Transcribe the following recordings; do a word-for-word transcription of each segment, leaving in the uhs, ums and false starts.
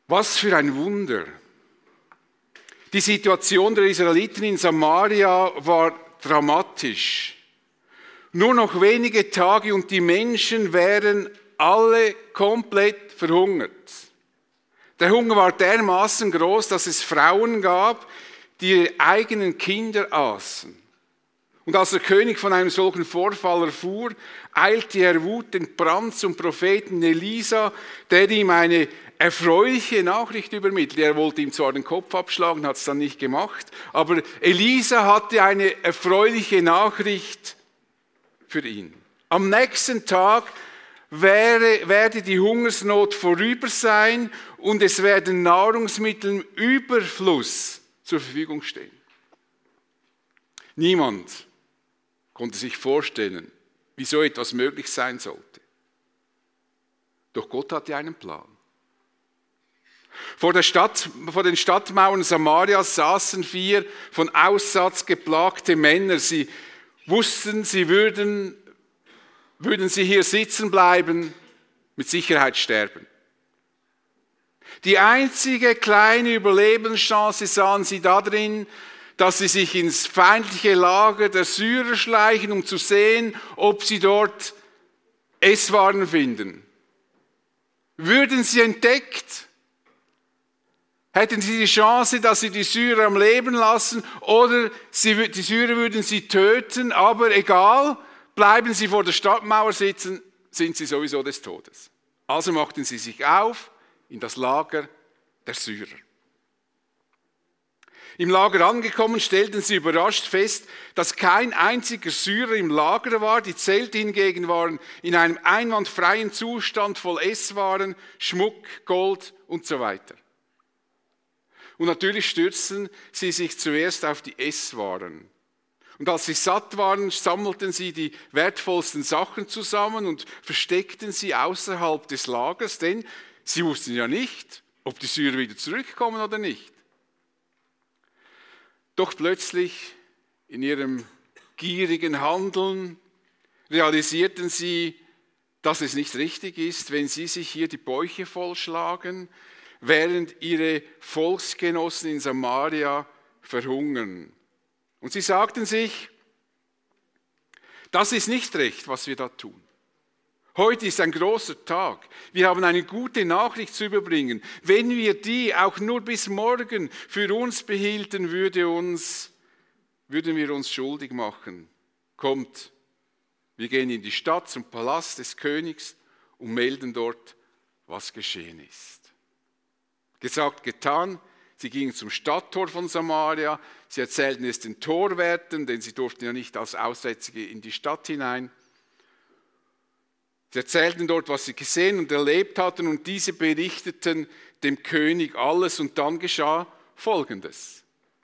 Was für ein Wunder. Die Situation der Israeliten in Samaria war dramatisch. Nur noch wenige Tage und die Menschen wären alle komplett verhungert. Der Hunger war dermaßen groß, dass es Frauen gab, die ihre eigenen Kinder aßen. Und als der König von einem solchen Vorfall erfuhr, eilte er wutend Brand zum Propheten Elisa, der ihm eine erfreuliche Nachricht übermittelt. Er wollte ihm zwar den Kopf abschlagen, hat es dann nicht gemacht, aber Elisa hatte eine erfreuliche Nachricht für ihn. Am nächsten Tag wäre, werde die Hungersnot vorüber sein und es werden Nahrungsmittel im Überfluss zur Verfügung stehen. Niemand konnte sich vorstellen, wie so etwas möglich sein sollte. Doch Gott hatte einen Plan. Vor, der Stadt, vor den Stadtmauern Samarias saßen vier von Aussatz geplagte Männer. Sie wussten, sie würden, würden sie hier sitzen bleiben, mit Sicherheit sterben. Die einzige kleine Überlebenschance sahen sie darin, dass sie sich ins feindliche Lager der Syrer schleichen, um zu sehen, ob sie dort Esswaren finden. Würden sie entdeckt, hätten sie die Chance, dass sie die Syrer am Leben lassen, oder sie, die Syrer würden sie töten, aber egal, bleiben sie vor der Stadtmauer sitzen, sind sie sowieso des Todes. Also machten sie sich auf in das Lager der Syrer. Im Lager angekommen, stellten sie überrascht fest, dass kein einziger Syrer im Lager war. Die Zelte hingegen waren in einem einwandfreien Zustand voll Esswaren, Schmuck, Gold und so weiter. Und natürlich stürzten sie sich zuerst auf die Esswaren. Und als sie satt waren, sammelten sie die wertvollsten Sachen zusammen und versteckten sie außerhalb des Lagers, denn sie wussten ja nicht, ob die Syrer wieder zurückkommen oder nicht. Doch plötzlich in ihrem gierigen Handeln realisierten sie, dass es nicht richtig ist, wenn sie sich hier die Bäuche vollschlagen, während ihre Volksgenossen in Samaria verhungern. Und sie sagten sich, das ist nicht recht, was wir da tun. Heute ist ein großer Tag. Wir haben eine gute Nachricht zu überbringen. Wenn wir die auch nur bis morgen für uns behielten, würde uns, würden wir uns schuldig machen. Kommt, wir gehen in die Stadt zum Palast des Königs und melden dort, was geschehen ist. Gesagt, getan. Sie gingen zum Stadttor von Samaria. Sie erzählten es den Torwärtern, denn sie durften ja nicht als Aussätzige in die Stadt hinein. Sie erzählten dort, was sie gesehen und erlebt hatten, und diese berichteten dem König alles, und dann geschah Folgendes.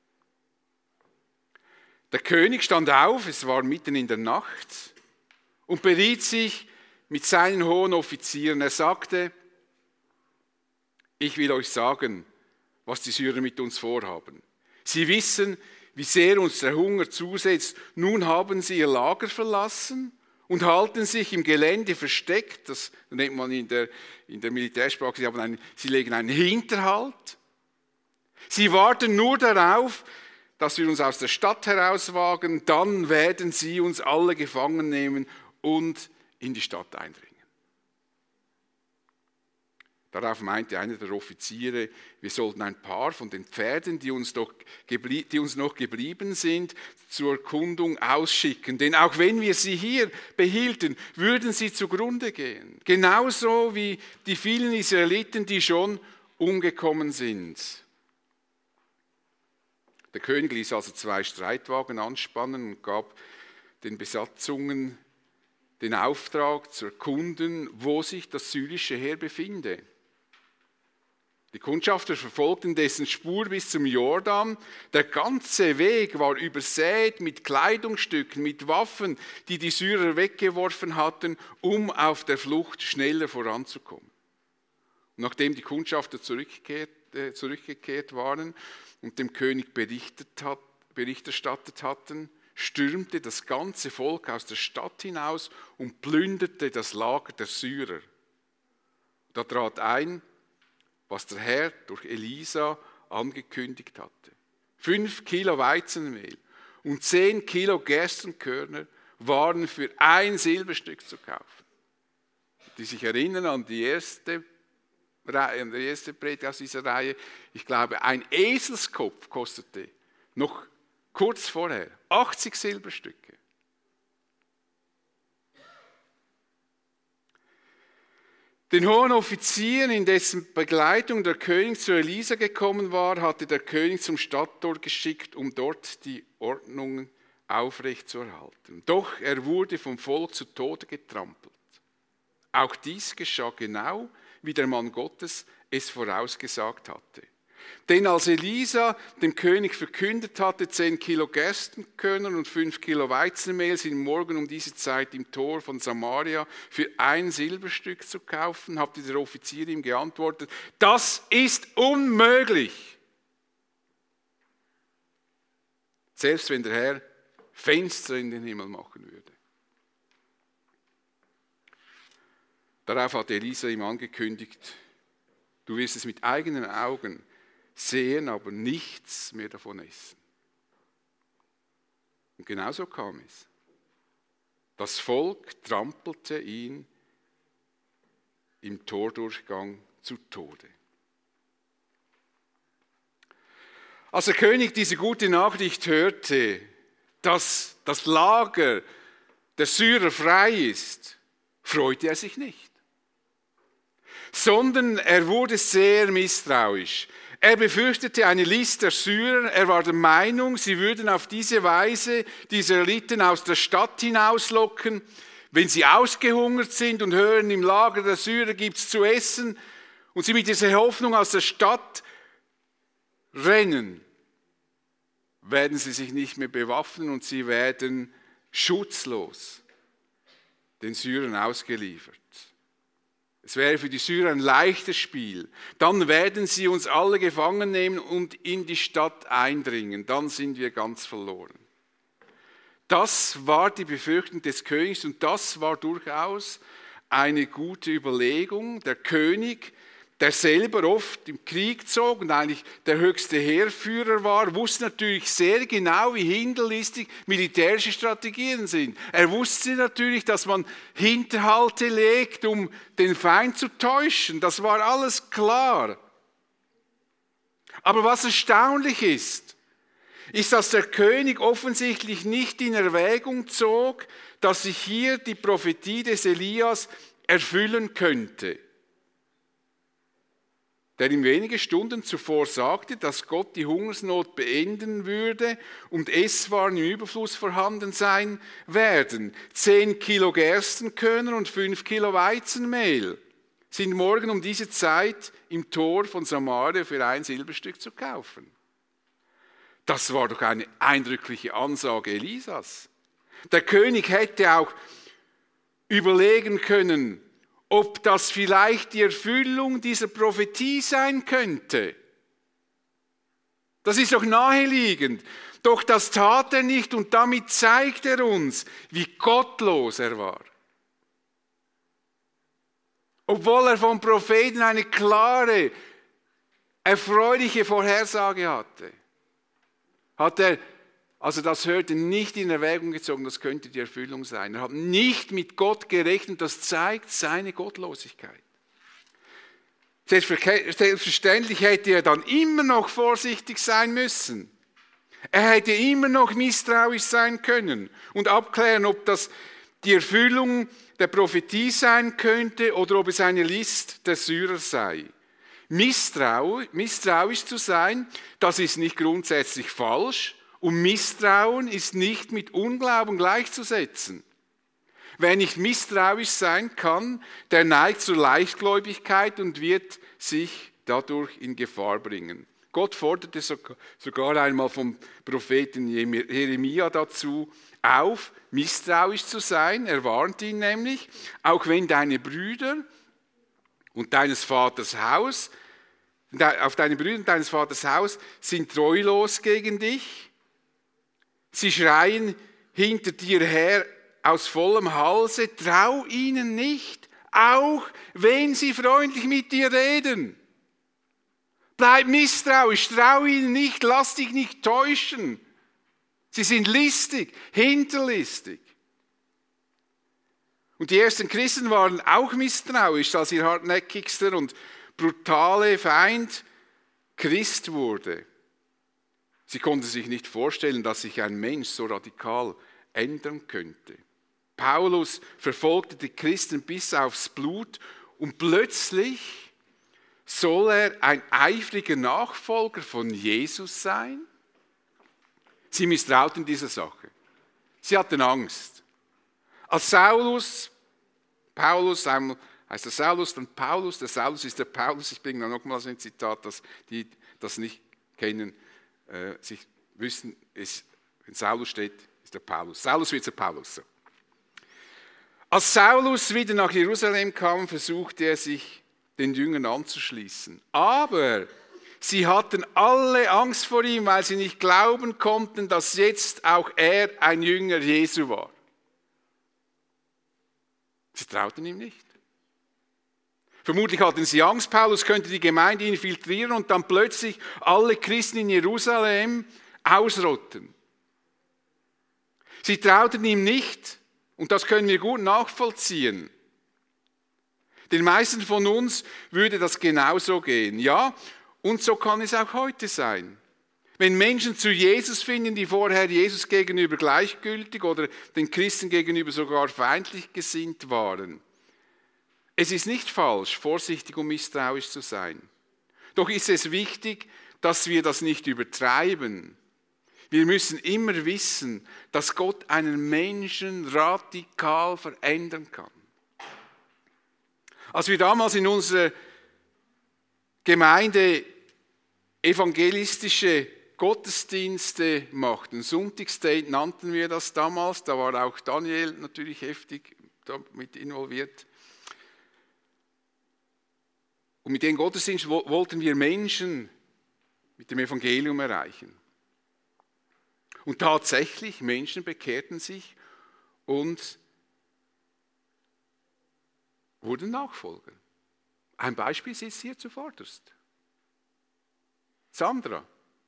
Der König stand auf, es war mitten in der Nacht, und beriet sich mit seinen hohen Offizieren. Er sagte, ich will euch sagen, was die Syrer mit uns vorhaben. Sie wissen, wie sehr uns der Hunger zusetzt. Nun haben sie ihr Lager verlassen und halten sich im Gelände versteckt. Das nennt man in der, in der Militärsprache, sie, haben einen, sie legen einen Hinterhalt. Sie warten nur darauf, dass wir uns aus der Stadt herauswagen. Dann werden sie uns alle gefangen nehmen und in die Stadt eindringen. Darauf meinte einer der Offiziere, wir sollten ein paar von den Pferden, die uns, doch geblie- die uns noch geblieben sind, zur Erkundung ausschicken. Denn auch wenn wir sie hier behielten, würden sie zugrunde gehen. Genauso wie die vielen Israeliten, die schon umgekommen sind. Der König ließ also zwei Streitwagen anspannen und gab den Besatzungen den Auftrag zu erkunden, wo sich das syrische Heer befinde. Die Kundschafter verfolgten dessen Spur bis zum Jordan. Der ganze Weg war übersät mit Kleidungsstücken, mit Waffen, die die Syrer weggeworfen hatten, um auf der Flucht schneller voranzukommen. Und nachdem die Kundschafter zurückgekehrt, äh, zurückgekehrt waren und dem König berichtet hat, Bericht erstattet hatten, stürmte das ganze Volk aus der Stadt hinaus und plünderte das Lager der Syrer. Da trat ein, was der Herr durch Elisa angekündigt hatte. Fünf Kilo Weizenmehl und zehn Kilo Gerstenkörner waren für ein Silberstück zu kaufen. Die sich erinnern an die erste Reihe, an die erste Predigt aus dieser Reihe. Ich glaube, ein Eselskopf kostete noch kurz vorher achtzig Silberstücke. Den hohen Offizieren, in dessen Begleitung der König zu Elisa gekommen war, hatte der König zum Stadttor geschickt, um dort die Ordnung aufrechtzuerhalten. Doch er wurde vom Volk zu Tode getrampelt. Auch dies geschah genau, wie der Mann Gottes es vorausgesagt hatte. Denn als Elisa dem König verkündet hatte, zehn Kilo Gerstenkörner und fünf Kilo Weizenmehl sind morgen um diese Zeit im Tor von Samaria für ein Silberstück zu kaufen, hatte der Offizier ihm geantwortet, das ist unmöglich. Selbst wenn der Herr Fenster in den Himmel machen würde. Darauf hat Elisa ihm angekündigt, du wirst es mit eigenen Augen sehen, aber nichts mehr davon essen. Und genauso kam es. Das Volk trampelte ihn im Tordurchgang zu Tode. Als der König diese gute Nachricht hörte, dass das Lager der Syrer frei ist, freute er sich nicht, sondern er wurde sehr misstrauisch. Er befürchtete eine List der Syrer, er war der Meinung, sie würden auf diese Weise die Israeliten aus der Stadt hinauslocken. Wenn sie ausgehungert sind und hören, im Lager der Syrer gibt es zu essen und sie mit dieser Hoffnung aus der Stadt rennen, werden sie sich nicht mehr bewaffnen und sie werden schutzlos den Syrern ausgeliefert. Es wäre für die Syrer ein leichtes Spiel. Dann werden sie uns alle gefangen nehmen und in die Stadt eindringen. Dann sind wir ganz verloren. Das war die Befürchtung des Königs und das war durchaus eine gute Überlegung. Der König, der selber oft im Krieg zog und eigentlich der höchste Heerführer war, wusste natürlich sehr genau, wie hinterlistig militärische Strategien sind. Er wusste natürlich, dass man Hinterhalte legt, um den Feind zu täuschen. Das war alles klar. Aber was erstaunlich ist, ist, dass der König offensichtlich nicht in Erwägung zog, dass sich hier die Prophetie des Elias erfüllen könnte, der ihm wenige Stunden zuvor sagte, dass Gott die Hungersnot beenden würde und Esswaren im Überfluss vorhanden sein werden. Zehn Kilo Gerstenkörner und fünf Kilo Weizenmehl sind morgen um diese Zeit im Tor von Samaria für ein Silberstück zu kaufen. Das war doch eine eindrückliche Ansage Elisas. Der König hätte auch überlegen können, ob das vielleicht die Erfüllung dieser Prophetie sein könnte. Das ist doch naheliegend. Doch das tat er nicht und damit zeigt er uns, wie gottlos er war. Obwohl er vom Propheten eine klare, erfreuliche Vorhersage hatte, hat er, als er das hörte, nicht in Erwägung gezogen, das könnte die Erfüllung sein. Er hat nicht mit Gott gerechnet, das zeigt seine Gottlosigkeit. Selbstverständlich hätte er dann immer noch vorsichtig sein müssen. Er hätte immer noch misstrauisch sein können und abklären, ob das die Erfüllung der Prophetie sein könnte oder ob es eine List der Syrer sei. Misstrau, misstrauisch zu sein, das ist nicht grundsätzlich falsch. Und Misstrauen ist nicht mit Unglauben gleichzusetzen. Wer nicht misstrauisch sein kann, der neigt zur Leichtgläubigkeit und wird sich dadurch in Gefahr bringen. Gott forderte sogar einmal vom Propheten Jeremia dazu auf, misstrauisch zu sein. Er warnt ihn nämlich, auch wenn deine Brüder und deines Vaters Haus, auf deine Brüder und deines Vaters Haus sind treulos gegen dich. Sie schreien hinter dir her aus vollem Halse, trau ihnen nicht, auch wenn sie freundlich mit dir reden. Bleib misstrauisch, trau ihnen nicht, lass dich nicht täuschen. Sie sind listig, hinterlistig. Und die ersten Christen waren auch misstrauisch, als ihr hartnäckigster und brutale Feind Christ wurde. Sie konnten sich nicht vorstellen, dass sich ein Mensch so radikal ändern könnte. Paulus verfolgte die Christen bis aufs Blut und plötzlich soll er ein eifriger Nachfolger von Jesus sein? Sie misstrauten dieser Sache. Sie hatten Angst. Als Saulus, Paulus, einmal heißt der Saulus, dann Paulus, der Saulus ist der Paulus, ich bringe da nochmals ein Zitat, dass die das nicht kennen, äh, sich wissen, ist, wenn Saulus steht, ist der Paulus. Saulus wird der Paulus. So. Als Saulus wieder nach Jerusalem kam, versuchte er sich den Jüngern anzuschließen. Aber sie hatten alle Angst vor ihm, weil sie nicht glauben konnten, dass jetzt auch er ein Jünger Jesu war. Sie trauten ihm nicht. Vermutlich hatten sie Angst, Paulus könnte die Gemeinde infiltrieren und dann plötzlich alle Christen in Jerusalem ausrotten. Sie trauten ihm nicht, und das können wir gut nachvollziehen. Den meisten von uns würde das genauso gehen. Ja, und so kann es auch heute sein. Wenn Menschen zu Jesus finden, die vorher Jesus gegenüber gleichgültig oder den Christen gegenüber sogar feindlich gesinnt waren. Es ist nicht falsch, vorsichtig und misstrauisch zu sein. Doch ist es wichtig, dass wir das nicht übertreiben. Wir müssen immer wissen, dass Gott einen Menschen radikal verändern kann. Als wir damals in unserer Gemeinde evangelistische Gottesdienste machten, Sonntagsdate nannten wir das damals, da war auch Daniel natürlich heftig damit involviert. Und mit dem Gottesdienst wollten wir Menschen mit dem Evangelium erreichen. Und tatsächlich, Menschen bekehrten sich und wurden Nachfolger. Ein Beispiel sitzt hier zuvorderst. Sandra.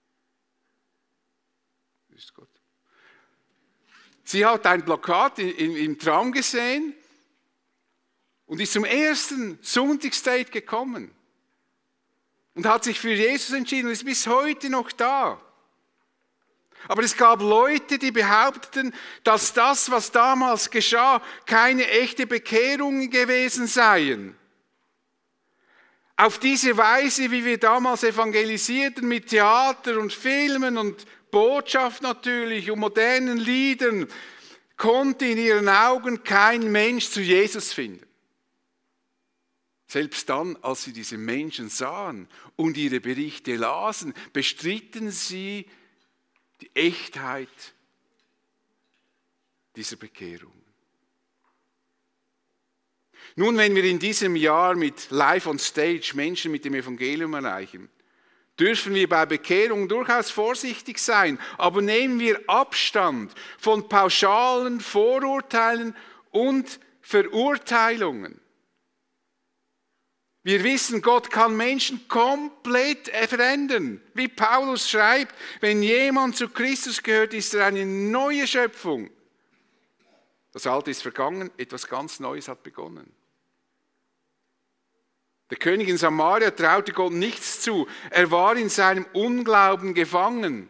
Ist Gott. Sie hat ein Plakat in, in, im Traum gesehen und ist zum ersten Sonntagsdate gekommen und hat sich für Jesus entschieden und ist bis heute noch da. Aber es gab Leute, die behaupteten, dass das, was damals geschah, keine echte Bekehrung gewesen seien. Auf diese Weise, wie wir damals evangelisierten, mit Theater und Filmen und Botschaft natürlich und modernen Liedern, konnte in ihren Augen kein Mensch zu Jesus finden. Selbst dann, als sie diese Menschen sahen und ihre Berichte lasen, bestritten sie die Echtheit dieser Bekehrung. Nun, wenn wir in diesem Jahr mit Live on Stage Menschen mit dem Evangelium erreichen, dürfen wir bei Bekehrung durchaus vorsichtig sein, aber nehmen wir Abstand von pauschalen Vorurteilen und Verurteilungen. Wir wissen, Gott kann Menschen komplett verändern. Wie Paulus schreibt, wenn jemand zu Christus gehört, ist er eine neue Schöpfung. Das Alte ist vergangen, etwas ganz Neues hat begonnen. Der König in Samaria traute Gott nichts zu. Er war in seinem Unglauben gefangen.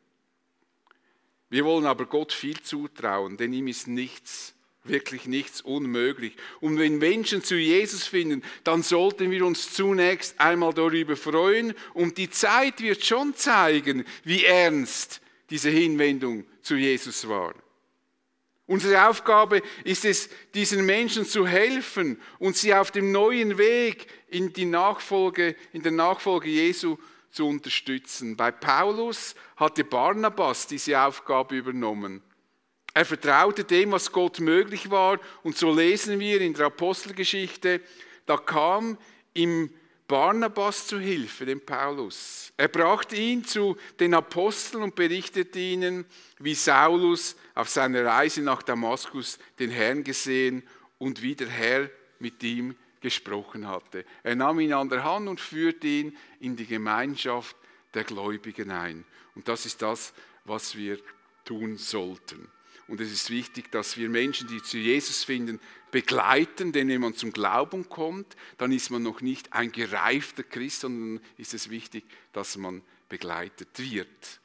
Wir wollen aber Gott viel zutrauen, denn ihm ist nichts, wirklich nichts unmöglich. Und wenn Menschen zu Jesus finden, dann sollten wir uns zunächst einmal darüber freuen. Und die Zeit wird schon zeigen, wie ernst diese Hinwendung zu Jesus war. Unsere Aufgabe ist es, diesen Menschen zu helfen und sie auf dem neuen Weg in die Nachfolge, in der Nachfolge Jesu zu unterstützen. Bei Paulus hatte Barnabas diese Aufgabe übernommen. Er vertraute dem, was Gott möglich war, und so lesen wir in der Apostelgeschichte, da kam ihm Barnabas zu Hilfe, dem Paulus. Er brachte ihn zu den Aposteln und berichtete ihnen, wie Saulus auf seiner Reise nach Damaskus den Herrn gesehen und wie der Herr mit ihm gesprochen hatte. Er nahm ihn an der Hand und führte ihn in die Gemeinschaft der Gläubigen ein. Und das ist das, was wir tun sollten. Und es ist wichtig, dass wir Menschen, die zu Jesus finden, begleiten, denn wenn man zum Glauben kommt, dann ist man noch nicht ein gereifter Christ, sondern ist es wichtig, dass man begleitet wird.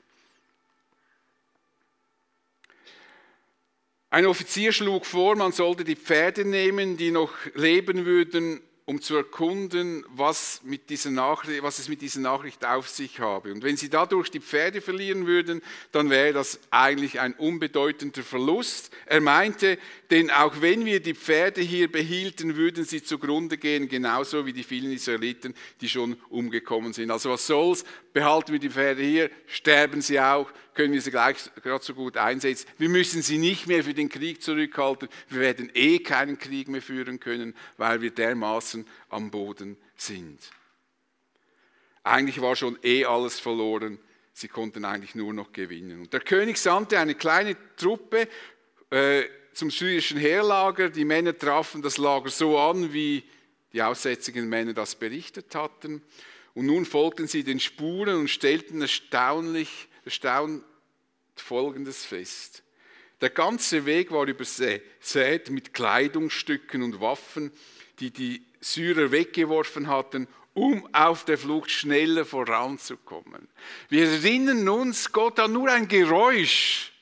Ein Offizier schlug vor, man sollte die Pferde nehmen, die noch leben würden, um zu erkunden, was, mit dieser Nachricht, was es mit dieser Nachricht auf sich habe. Und wenn sie dadurch die Pferde verlieren würden, dann wäre das eigentlich ein unbedeutender Verlust. Er meinte, denn auch wenn wir die Pferde hier behielten, würden sie zugrunde gehen, genauso wie die vielen Israeliten, die schon umgekommen sind. Also was soll's, behalten wir die Pferde hier, sterben sie auch, können wir sie gleich gerade so gut einsetzen. Wir müssen sie nicht mehr für den Krieg zurückhalten. Wir werden eh keinen Krieg mehr führen können, weil wir dermaßen am Boden sind. Eigentlich war schon eh alles verloren. Sie konnten eigentlich nur noch gewinnen. Und der König sandte eine kleine Truppe äh, zum syrischen Heerlager. Die Männer trafen das Lager so an, wie die aussätzigen Männer das berichtet hatten. Und nun folgten sie den Spuren und stellten erstaunlich erstaunt Folgendes fest. Der ganze Weg war übersät mit Kleidungsstücken und Waffen, die die Syrer weggeworfen hatten, um auf der Flucht schneller voranzukommen. Wir erinnern uns, Gott hat nur ein Geräusch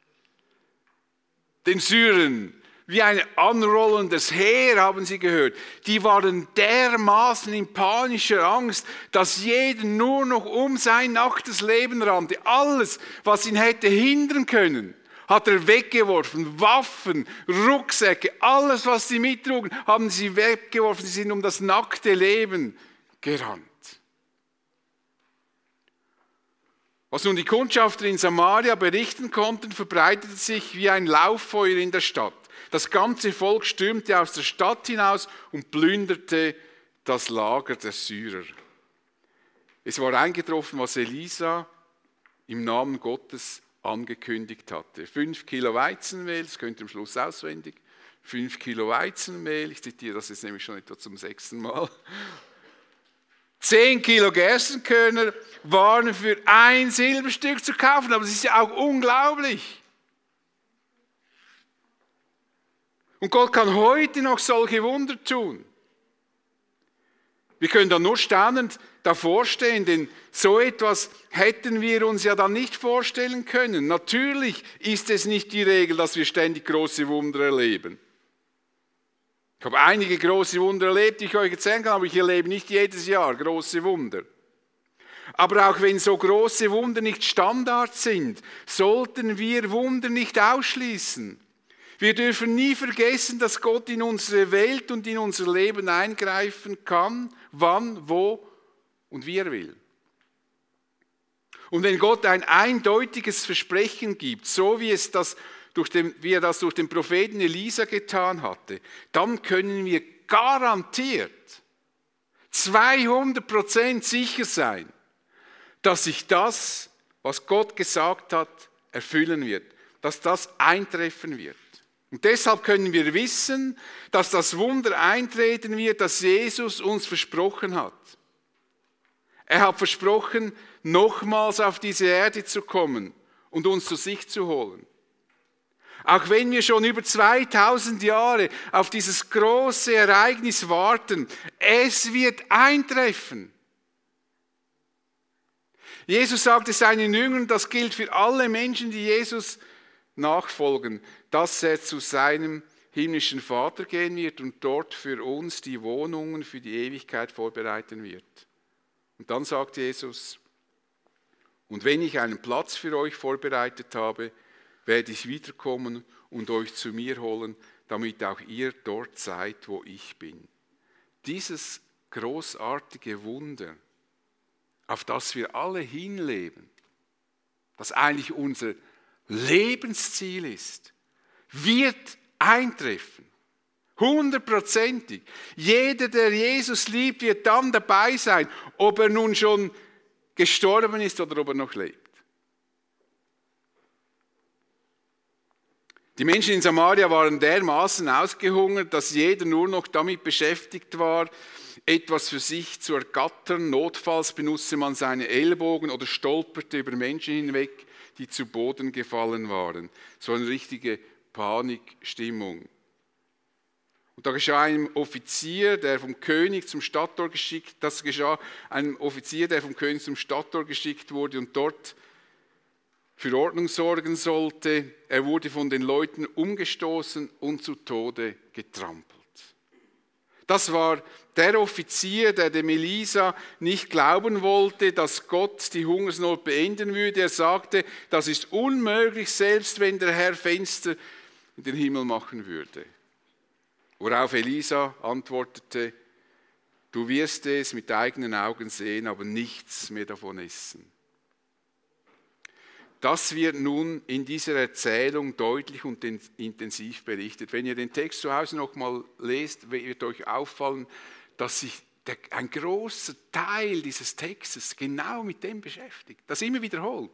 den Syrern, wie ein anrollendes Heer, haben sie gehört. Die waren dermaßen in panischer Angst, dass jeder nur noch um sein nacktes Leben rannte. Alles, was ihn hätte hindern können, hat er weggeworfen. Waffen, Rucksäcke, alles, was sie mittrugen, haben sie weggeworfen. Sie sind um das nackte Leben gerannt. Was nun die Kundschafter in Samaria berichten konnten, verbreitete sich wie ein Lauffeuer in der Stadt. Das ganze Volk stürmte aus der Stadt hinaus und plünderte das Lager der Syrer. Es war eingetroffen, was Elisa im Namen Gottes angekündigt hatte. Fünf Kilo Weizenmehl, das könnt ihr am Schluss auswendig. Fünf Kilo Weizenmehl, ich zitiere das jetzt nämlich schon etwa zum sechsten Mal. Zehn Kilo Gerstenkörner waren für ein Silberstück zu kaufen, aber es ist ja auch unglaublich. Und Gott kann heute noch solche Wunder tun. Wir können da nur staunend davor stehen, denn so etwas hätten wir uns ja dann nicht vorstellen können. Natürlich ist es nicht die Regel, dass wir ständig große Wunder erleben. Ich habe einige große Wunder erlebt, die ich euch erzählen kann, aber ich erlebe nicht jedes Jahr große Wunder. Aber auch wenn so große Wunder nicht Standard sind, sollten wir Wunder nicht ausschließen. Wir dürfen nie vergessen, dass Gott in unsere Welt und in unser Leben eingreifen kann, wann, wo und wie er will. Und wenn Gott ein eindeutiges Versprechen gibt, so wie, es das durch den, wie er das durch den Propheten Elisa getan hatte, dann können wir garantiert zweihundert Prozent sicher sein, dass sich das, was Gott gesagt hat, erfüllen wird, dass das eintreffen wird. Und deshalb können wir wissen, dass das Wunder eintreten wird, das Jesus uns versprochen hat. Er hat versprochen, nochmals auf diese Erde zu kommen und uns zu sich zu holen. Auch wenn wir schon über zweitausend Jahre auf dieses große Ereignis warten, es wird eintreffen. Jesus sagte seinen Jüngern, das gilt für alle Menschen, die Jesus nachfolgen, dass er zu seinem himmlischen Vater gehen wird und dort für uns die Wohnungen für die Ewigkeit vorbereiten wird. Und dann sagt Jesus, und wenn ich einen Platz für euch vorbereitet habe, werde ich wiederkommen und euch zu mir holen, damit auch ihr dort seid, wo ich bin. Dieses großartige Wunder, auf das wir alle hinleben, das eigentlich unser Lebensziel ist, wird eintreffen. Hundertprozentig. Jeder, der Jesus liebt, wird dann dabei sein, ob er nun schon gestorben ist oder ob er noch lebt. Die Menschen in Samaria waren dermaßen ausgehungert, dass jeder nur noch damit beschäftigt war, etwas für sich zu ergattern. Notfalls benutzte man seine Ellbogen oder stolperte über Menschen hinweg, die zu Boden gefallen waren. So eine richtige Panikstimmung. Und da geschah einem Offizier, der vom König zum Stadttor geschickt, das geschah einem Offizier, der vom König zum Stadttor geschickt wurde und dort für Ordnung sorgen sollte. Er wurde von den Leuten umgestoßen und zu Tode getrampelt. Das war der Offizier, der dem Elisa nicht glauben wollte, dass Gott die Hungersnot beenden würde. Er sagte, das ist unmöglich, selbst wenn der Herr Fenster in den Himmel machen würde. Worauf Elisa antwortete, du wirst es mit eigenen Augen sehen, aber nichts mehr davon essen. Das wird nun in dieser Erzählung deutlich und intensiv berichtet. Wenn ihr den Text zu Hause noch mal lest, wird euch auffallen, dass sich der, ein großer Teil dieses Textes genau mit dem beschäftigt, das immer wiederholt.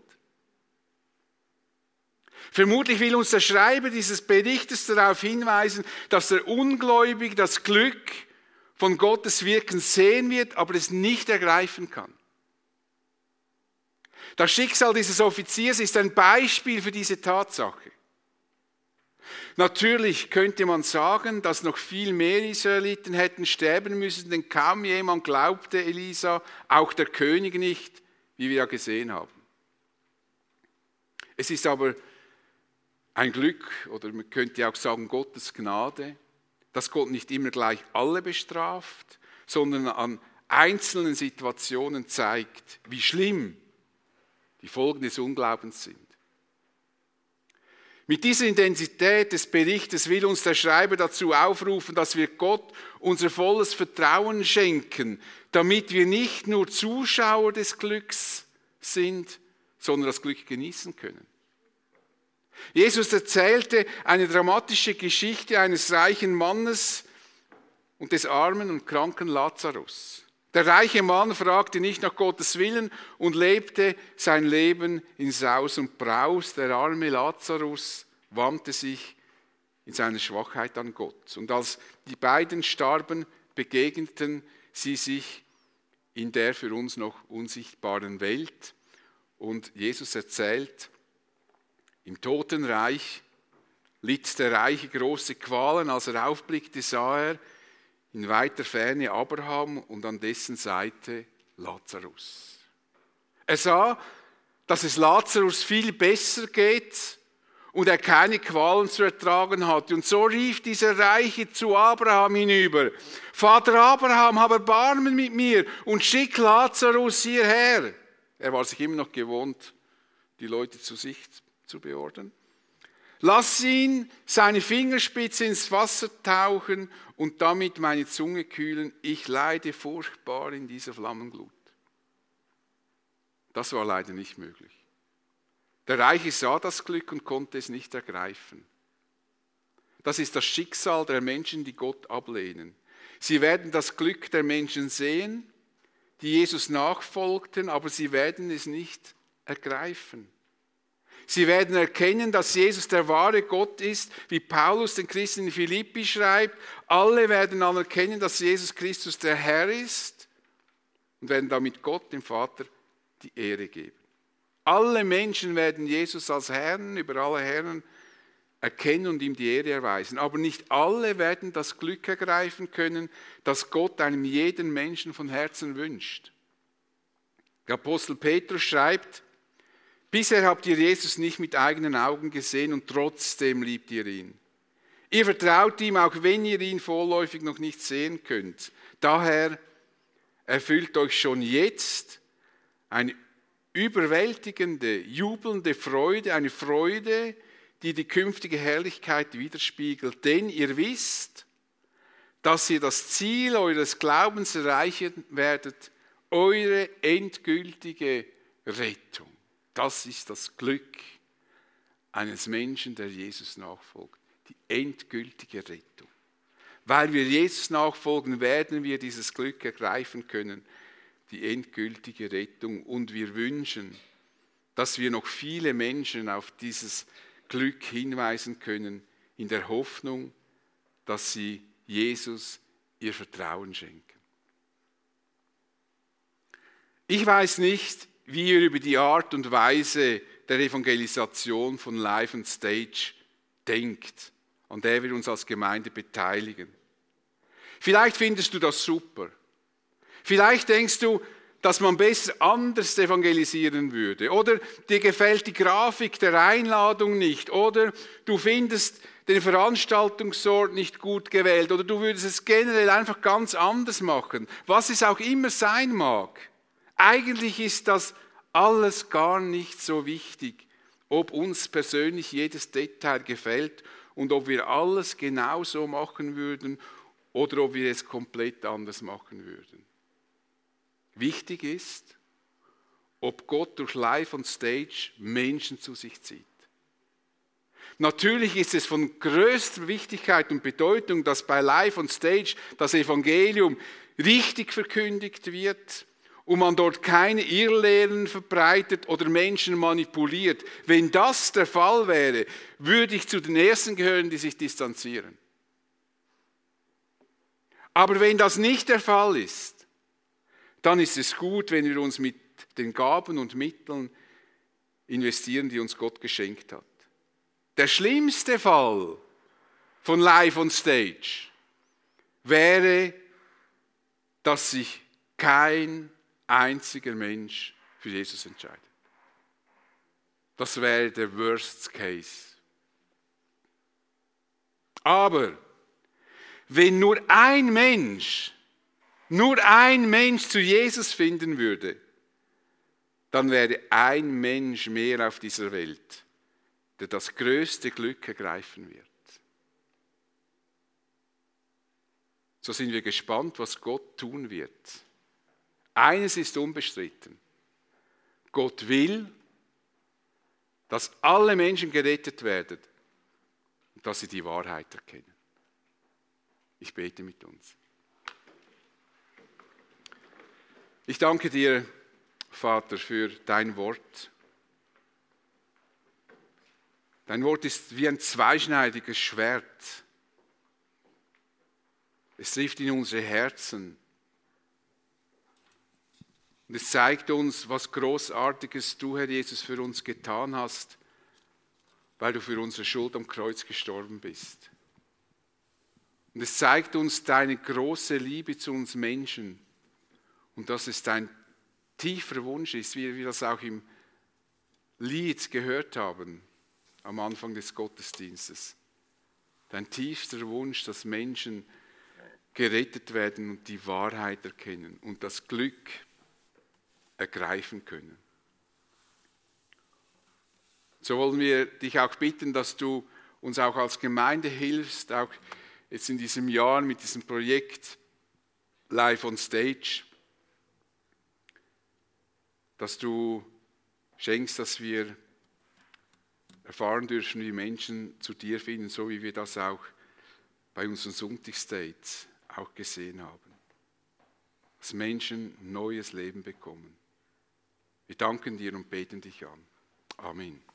Vermutlich will uns der Schreiber dieses Berichtes darauf hinweisen, dass der Ungläubige das Glück von Gottes Wirken sehen wird, aber es nicht ergreifen kann. Das Schicksal dieses Offiziers ist ein Beispiel für diese Tatsache. Natürlich könnte man sagen, dass noch viel mehr Israeliten hätten sterben müssen, denn kaum jemand glaubte Elisa, auch der König nicht, wie wir ja gesehen haben. Es ist aber ein Glück, oder man könnte auch sagen Gottes Gnade, dass Gott nicht immer gleich alle bestraft, sondern an einzelnen Situationen zeigt, wie schlimm die Folgen des Unglaubens sind. Mit dieser Intensität des Berichtes will uns der Schreiber dazu aufrufen, dass wir Gott unser volles Vertrauen schenken, damit wir nicht nur Zuschauer des Glücks sind, sondern das Glück genießen können. Jesus erzählte eine dramatische Geschichte eines reichen Mannes und des armen und kranken Lazarus. Der reiche Mann fragte nicht nach Gottes Willen und lebte sein Leben in Saus und Braus. Der arme Lazarus wandte sich in seiner Schwachheit an Gott. Und als die beiden starben, begegneten sie sich in der für uns noch unsichtbaren Welt. Und Jesus erzählt, im Totenreich litt der Reiche große Qualen. Als er aufblickte, sah er in weiter Ferne Abraham und an dessen Seite Lazarus. Er sah, dass es Lazarus viel besser geht und er keine Qualen zu ertragen hatte. Und so rief dieser Reiche zu Abraham hinüber: Vater Abraham, hab Erbarmen mit mir und schick Lazarus hierher. Er war sich immer noch gewohnt, die Leute zu sich zu beordern. Lass ihn seine Fingerspitze ins Wasser tauchen und damit meine Zunge kühlen. Ich leide furchtbar in dieser Flammenglut. Das war leider nicht möglich. Der Reiche sah das Glück und konnte es nicht ergreifen. Das ist das Schicksal der Menschen, die Gott ablehnen. Sie werden das Glück der Menschen sehen, die Jesus nachfolgten, aber sie werden es nicht ergreifen. Sie werden erkennen, dass Jesus der wahre Gott ist, wie Paulus den Christen in Philippi schreibt. Alle werden anerkennen, dass Jesus Christus der Herr ist und werden damit Gott, dem Vater, die Ehre geben. Alle Menschen werden Jesus als Herrn über alle Herren erkennen und ihm die Ehre erweisen. Aber nicht alle werden das Glück ergreifen können, das Gott einem jeden Menschen von Herzen wünscht. Der Apostel Petrus schreibt: Bisher habt ihr Jesus nicht mit eigenen Augen gesehen und trotzdem liebt ihr ihn. Ihr vertraut ihm, auch wenn ihr ihn vorläufig noch nicht sehen könnt. Daher erfüllt euch schon jetzt eine überwältigende, jubelnde Freude, eine Freude, die die künftige Herrlichkeit widerspiegelt. Denn ihr wisst, dass ihr das Ziel eures Glaubens erreichen werdet, eure endgültige Rettung. Das ist das Glück eines Menschen, der Jesus nachfolgt. Die endgültige Rettung. Weil wir Jesus nachfolgen, werden wir dieses Glück ergreifen können. Die endgültige Rettung. Und wir wünschen, dass wir noch viele Menschen auf dieses Glück hinweisen können, in der Hoffnung, dass sie Jesus ihr Vertrauen schenken. Ich weiß nicht, wie ihr über die Art und Weise der Evangelisation von Live on Stage denkt, an der wir uns als Gemeinde beteiligen. Vielleicht findest du das super. Vielleicht denkst du, dass man besser anders evangelisieren würde. Oder dir gefällt die Grafik der Einladung nicht. Oder du findest den Veranstaltungsort nicht gut gewählt. Oder du würdest es generell einfach ganz anders machen. Was es auch immer sein mag. Eigentlich ist das alles gar nicht so wichtig, ob uns persönlich jedes Detail gefällt und ob wir alles genauso machen würden oder ob wir es komplett anders machen würden. Wichtig ist, ob Gott durch Live on Stage Menschen zu sich zieht. Natürlich ist es von größter Wichtigkeit und Bedeutung, dass bei Live on Stage das Evangelium richtig verkündigt wird und man dort keine Irrlehren verbreitet oder Menschen manipuliert. Wenn das der Fall wäre, würde ich zu den Ersten gehören, die sich distanzieren. Aber wenn das nicht der Fall ist, dann ist es gut, wenn wir uns mit den Gaben und Mitteln investieren, die uns Gott geschenkt hat. Der schlimmste Fall von Live on Stage wäre, dass sich kein einziger Mensch für Jesus entscheidet. Das wäre der Worst Case. Aber wenn nur ein Mensch nur ein Mensch zu Jesus finden würde, dann wäre ein Mensch mehr auf dieser Welt, der das größte Glück ergreifen wird. So sind wir gespannt, was Gott tun wird. Eines ist unbestritten. Gott will, dass alle Menschen gerettet werden und dass sie die Wahrheit erkennen. Ich bete mit uns. Ich danke dir, Vater, für dein Wort. Dein Wort ist wie ein zweischneidiges Schwert. Es trifft in unsere Herzen. Und es zeigt uns, was Großartiges du, Herr Jesus, für uns getan hast, weil du für unsere Schuld am Kreuz gestorben bist. Und es zeigt uns deine große Liebe zu uns Menschen. Und dass es dein tiefer Wunsch ist, wie wir das auch im Lied gehört haben, am Anfang des Gottesdienstes. Dein tiefster Wunsch, dass Menschen gerettet werden und die Wahrheit erkennen und das Glück ergreifen können. So wollen wir dich auch bitten, dass du uns auch als Gemeinde hilfst, auch jetzt in diesem Jahr mit diesem Projekt Live on Stage, dass du schenkst, dass wir erfahren dürfen, wie Menschen zu dir finden, so wie wir das auch bei unseren Sonntagsdates auch gesehen haben. Dass Menschen ein neues Leben bekommen. Wir danken dir und beten dich an. Amen.